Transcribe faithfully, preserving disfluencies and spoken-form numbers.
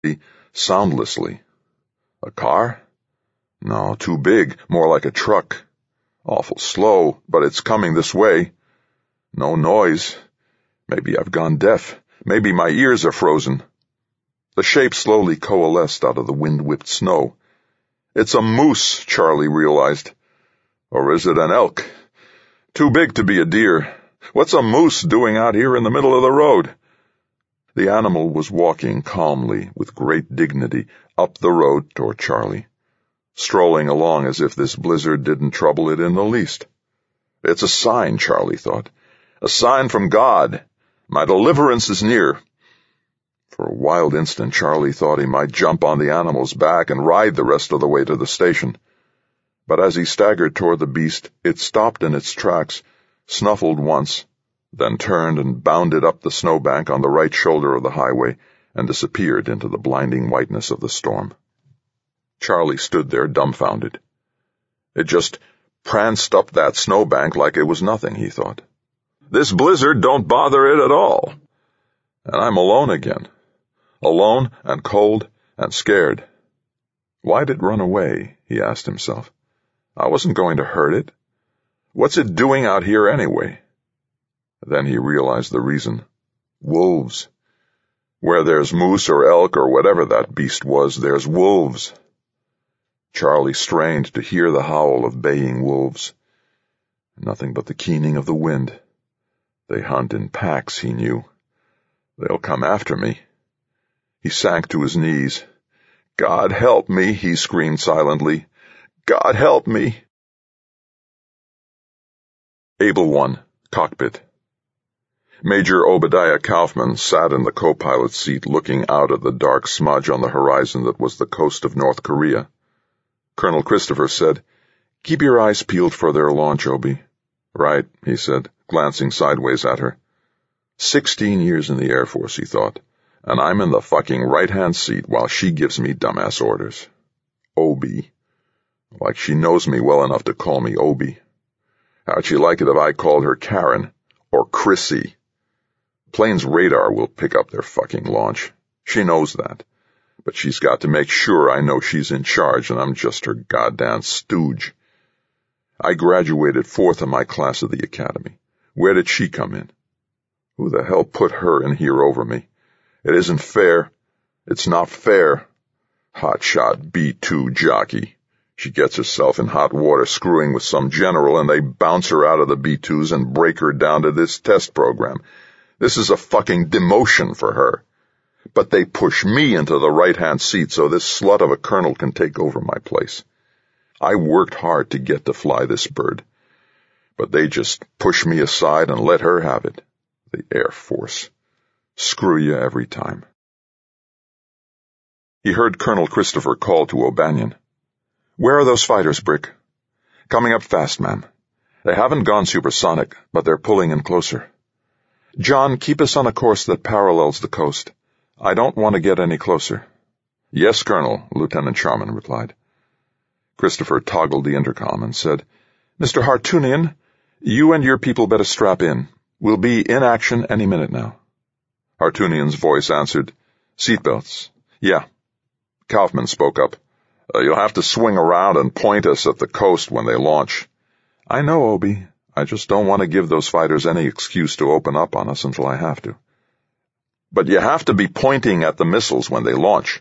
soundlessly. A car? No, too big, more like a truck. Awful slow, but it's coming this way. No noise. Maybe I've gone deaf. Maybe my ears are frozen. The shape slowly coalesced out of the wind-whipped snow. It's a moose, Charlie realized. Or is it an elk? Too big to be a deer. What's a moose doing out here in the middle of the road? The animal was walking calmly, with great dignity, up the road toward Charlie, strolling along as if this blizzard didn't trouble it in the least. It's a sign, Charlie thought. A sign from God. My deliverance is near. For a wild instant, Charlie thought he might jump on the animal's back and ride the rest of the way to the station. But as he staggered toward the beast, it stopped in its tracks, snuffled once, then turned and bounded up the snowbank on the right shoulder of the highway and disappeared into the blinding whiteness of the storm. Charlie stood there dumbfounded. It just pranced up that snowbank like it was nothing, he thought. This blizzard don't bother it at all. And I'm alone again. Alone and cold and scared. Why'd it run away? He asked himself. I wasn't going to hurt it. What's it doing out here anyway? Then he realized the reason. Wolves. Where there's moose or elk or whatever that beast was, there's wolves. Charlie strained to hear the howl of baying wolves. Nothing but the keening of the wind. They hunt in packs, he knew. They'll come after me. He sank to his knees. God help me, he screamed silently. God help me. Able One, Cockpit. Major Obadiah Kaufman sat in the co-pilot's seat looking out at the dark smudge on the horizon that was the coast of North Korea. Colonel Christopher said, Keep your eyes peeled for their launch, Obi. Right, he said, glancing sideways at her. Sixteen years in the Air Force, he thought, and I'm in the fucking right-hand seat while she gives me dumbass orders. Obi. Like she knows me well enough to call me Obi. How'd she like it if I called her Karen or Chrissy? Plane's radar will pick up their fucking launch. She knows that. But she's got to make sure I know she's in charge and I'm just her goddamn stooge. I graduated fourth in my class of the academy. Where did she come in? Who the hell put her in here over me? It isn't fair. It's not fair. Hotshot B two jockey. She gets herself in hot water screwing with some general and they bounce her out of the B twos and break her down to this test program. This is a fucking demotion for her. But they push me into the right-hand seat so this slut of a colonel can take over my place. I worked hard to get to fly this bird. But they just push me aside and let her have it. The Air Force. Screw you every time. He heard Colonel Christopher call to O'Banion. Where are those fighters, Brick? Coming up fast, ma'am. They haven't gone supersonic, but they're pulling in closer. John, keep us on a course that parallels the coast. I don't want to get any closer. Yes, Colonel, Lieutenant Sharman replied. Christopher toggled the intercom and said, Mister Hartunian, you and your people better strap in. We'll be in action any minute now. Hartunian's voice answered, Seatbelts. Yeah. Kaufman spoke up. Uh, you'll have to swing around and point us at the coast when they launch. I know, Obi. I just don't want to give those fighters any excuse to open up on us until I have to. But you have to be pointing at the missiles when they launch.